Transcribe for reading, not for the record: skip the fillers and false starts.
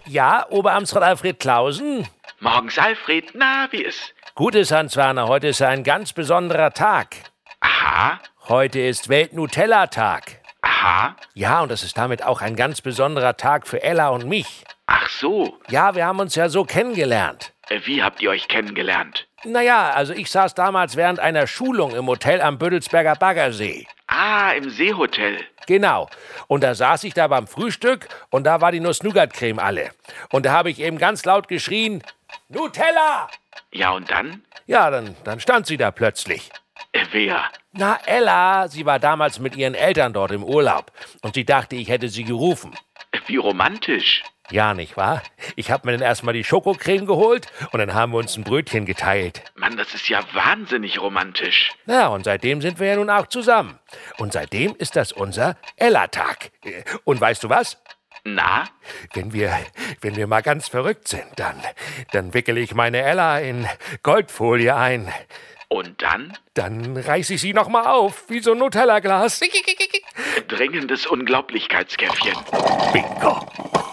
Ja, Oberamtsrat Alfred Clausen? Morgens, Alfred. Na, wie ist? Gut ist, Hans-Werner, heute ist ein ganz besonderer Tag. Aha. Heute ist Welt-Nutella-Tag. Aha. Ja, und das ist damit auch ein ganz besonderer Tag für Ella und mich. Ach so. Ja, wir haben uns ja so kennengelernt. Wie habt ihr euch kennengelernt? Naja, also ich saß damals während einer Schulung im Hotel am Büdelsberger Baggersee. Ah, im Seehotel. Genau. Und da saß ich da beim Frühstück und da war die Nuss-Nougat-Creme alle. Und da habe ich eben ganz laut geschrien, Nutella! Ja, und dann? Ja, dann stand sie da plötzlich. Wer? Na, Ella, sie war damals mit ihren Eltern dort im Urlaub. Und sie dachte, ich hätte sie gerufen. Wie romantisch. Ja, nicht wahr? Ich habe mir dann erstmal die Schokocreme geholt und dann haben wir uns ein Brötchen geteilt. Mann, das ist ja wahnsinnig romantisch. Na, und seitdem sind wir ja nun auch zusammen. Und seitdem ist das unser Ella-Tag. Und weißt du was? Na? Wenn wir mal ganz verrückt sind, dann wickele ich meine Ella in Goldfolie ein. Und dann? Dann reiße ich sie noch mal auf, wie so ein Nutella-Glas. Dringendes Unglaublichkeitskäffchen. Bingo.